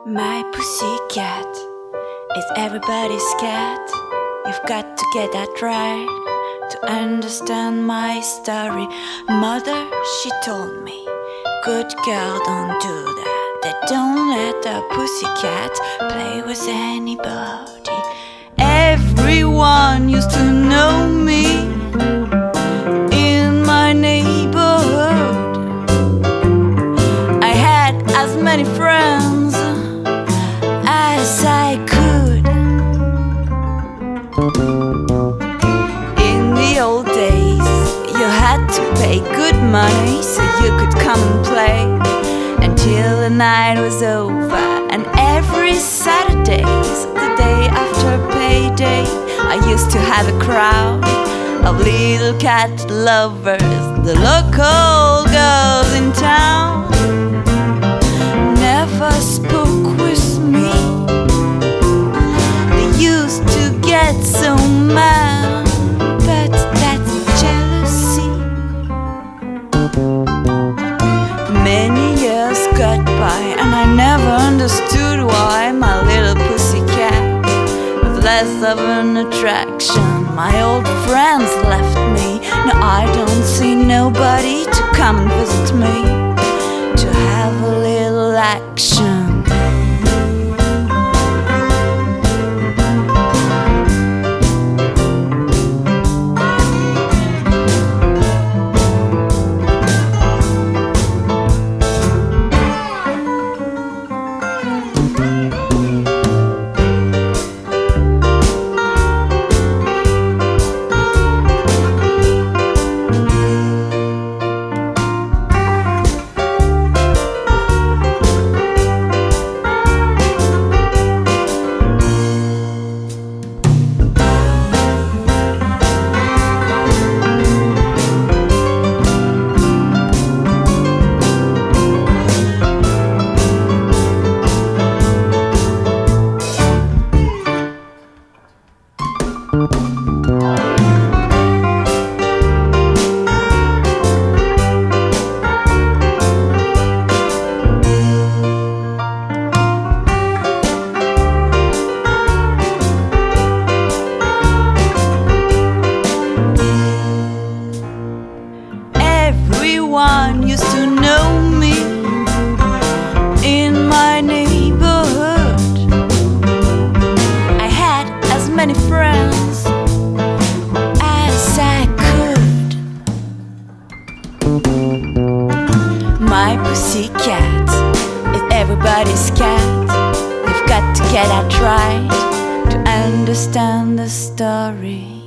My pussycat is everybody's cat. You've got to get that right to understand my story. Mother, she told me, good girl, don't do that. That don't let a pussycat play with anybody. Everyone used to know me in my neighborhood. I had as many friends as I could. In the old days, you had to pay good money so you could come and play until the night was over. And every Saturdays, the day after payday, I used to have a crowd of little cat lovers, the local girls in town. Never spoke with me. They used to get so mad, but that's jealousy. Many years got by and I never understood why my little pussycat was less of an attraction. My old friends left me. Now I don't see nobody to come and visit me, to have a little action. Everyone used to know me in my neighborhood. I had as many friends as I could. My pussycat is everybody's cat. You've got to get that right to understand the story.